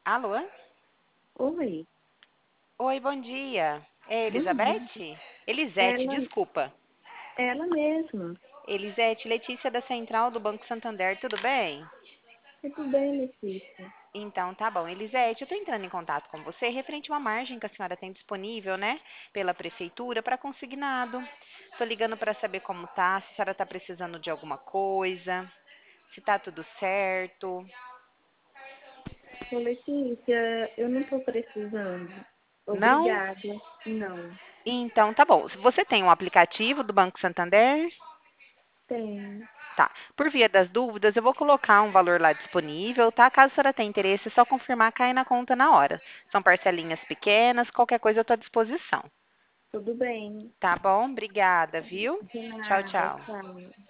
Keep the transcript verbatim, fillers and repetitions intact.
Alô? Oi, Oi, bom dia. É bom dia. Elizabeth? Elisete, Ela, desculpa. ela mesma. Elisete, Letícia da Central do Banco Santander, tudo bem? Tudo bem, Letícia? Então, tá bom. Elisete, eu tô entrando em contato com você referente a uma margem que a senhora tem disponível, né, pela prefeitura para consignado. Tô ligando para saber como tá, se a senhora tá precisando de alguma coisa, se tá tudo certo. Ô, Letícia, eu não estou precisando. Não? Obrigada. Não, Então, tá bom. Você tem um aplicativo do Banco Santander? tem. Tá. Por via das dúvidas, eu vou colocar um valor lá disponível, tá? Caso a senhora tenha interesse, é só confirmar, cai na conta na hora. São parcelinhas pequenas, qualquer coisa eu estou à disposição. Tudo bem. Tá bom? Obrigada, viu? De Tchau, nada, tchau. tchau.